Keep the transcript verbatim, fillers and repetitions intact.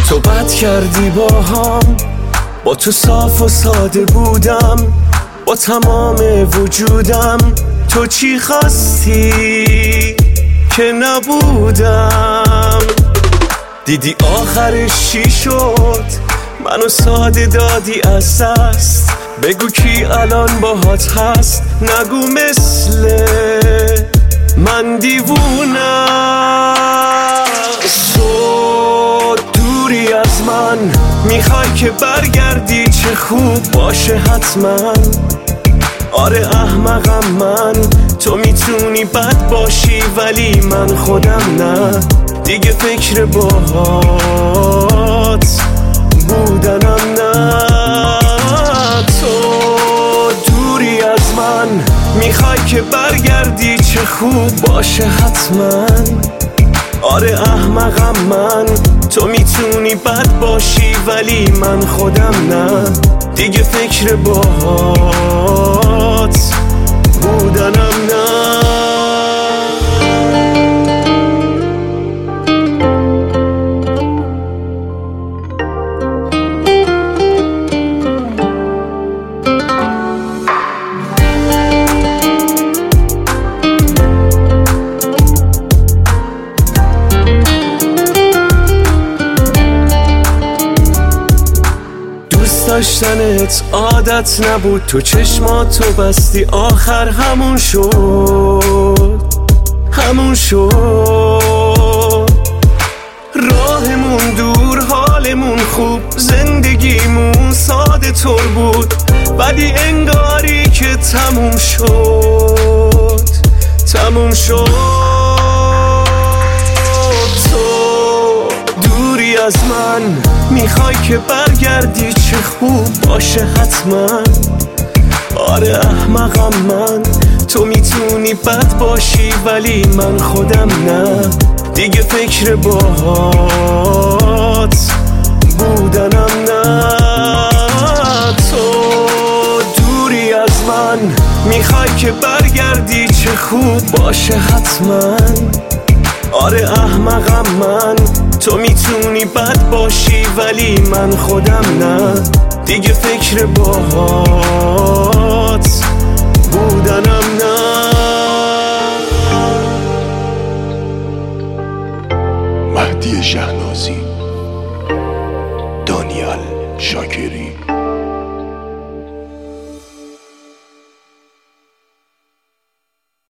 تو بد کردی با هم، با تو صاف و ساده بودم با تمام وجودم. تو چی خواستی که نبودم؟ دیدی آخرش چی شد؟ منو ساده دادی از دست. بگو کی الان باهات هست؟ نگو مثل من دیوونم. تو دوری از من، میخوای که برگردی چه خوب باشه حتما. آره احمقم من، تو میتونی بد باشی ولی من خودم نه. دیگه فکر باهات بودنم نه. تو دوری از من، میخوای که برگردی چه خوب باشه حتما. آره احمقم من، تو میتونی بد باشی ولی من خودم نه. دیگه فکر باهات بودنم نه. داشتنت عادت نبود، تو چشماتو بستی آخر همون شد، همون شد. راهمون دور، حالمون خوب، زندگیمون ساده طور بود، ولی انگاری که تموم شد، تموم شد. از من میخوای که برگردی چه خوب باشه حتما. آره احمقم من، تو میتونی بد باشی ولی من خودم نه. دیگه فکر باهات بودنم نه. تو دوری از من، میخوای که برگردی چه خوب باشه حتما. آره احمقم من، تو میتونی بد باشی ولی من خودم نه. دیگه فکر باهات بودنم نه. مهدی شهنازی، دانیال شاکری.